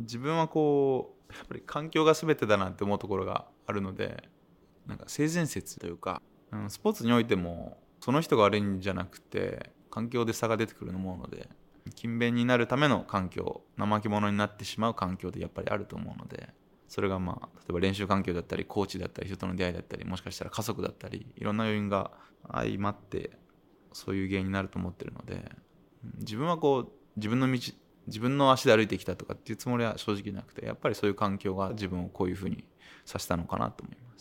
自分はこうやっぱり環境が全てだなって思うところがあるので、なんか性善説というか、スポーツにおいてもその人が悪いんじゃなくて環境で差が出てくると思うので、勤勉になるための環境、怠け者になってしまう環境でやっぱりあると思うので、それが例えば練習環境だったりコーチだったり人との出会いだったり、もしかしたら家族だったり、いろんな要因が相まってそういう原因になると思ってるので、自分はこう自分の道、自分の足で歩いてきたとかっていうつもりは正直なくて、やっぱりそういう環境が自分をこういうふうにさせたのかなと思います。